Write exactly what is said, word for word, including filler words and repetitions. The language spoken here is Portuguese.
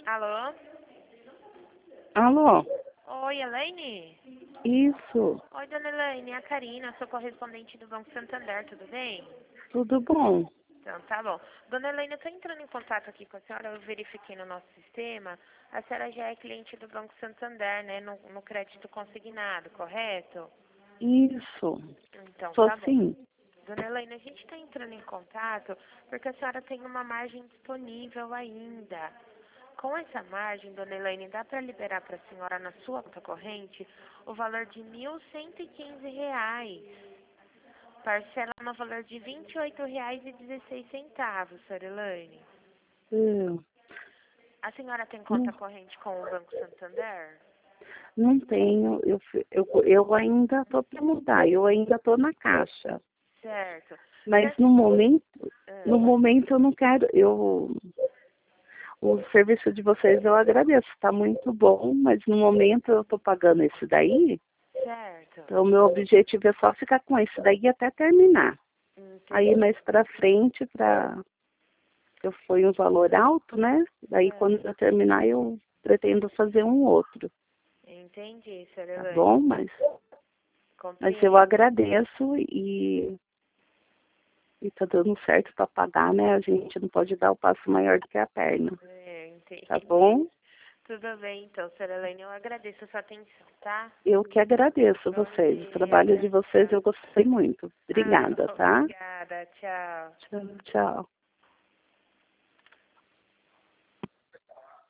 Alô? Alô? Oi, Elaine? Isso, Oi, dona Elaine, é a Karina, sou correspondente do Banco Santander, tudo bem? tudo bom? Então, tá bom. Dona Elaine, eu tô entrando em contato aqui com a senhora, eu verifiquei no nosso sistema, a senhora já é cliente do Banco Santander, né, no, no crédito consignado, correto? Isso, Então, sou tá bom. sim. Dona Elaine, a gente está entrando em contato porque a senhora tem uma margem disponível ainda. Com essa margem, dona Elaine, dá para liberar para a senhora na sua conta corrente o valor de mil cento e quinze reais. Parcela no valor de vinte e oito reais e dezesseis centavos, senhora Elaine. Eu A senhora tem conta não, corrente com o Banco Santander? não tenho, eu, fi- eu, eu ainda estou para mudar, eu ainda estou na caixa. Certo. Se Mas a- no momento, no ah, momento eu não quero, eu, o serviço de vocês eu agradeço, está muito bom, mas no momento eu estou pagando esse daí, certo. então o meu objetivo é só ficar com esse daí até terminar. Aí Entendi. mais para frente, para eu foi um valor alto, né? Daí Ah, quando eu terminar eu pretendo fazer um outro, entendi, senhora tá Elaine. bom? Mas, mas eu Compreendo. agradeço e, e tá dando certo para pagar, né? A gente não pode dar o passo maior do que a perna, É, tá entendi. bom? Tudo bem, então, senhora Elaine, eu agradeço a sua atenção, tá? Eu que agradeço Bom vocês. O dia, trabalho de vocês tchau. eu gostei muito. Ah, Obrigada, tá? obrigada, tchau. Tchau, tchau.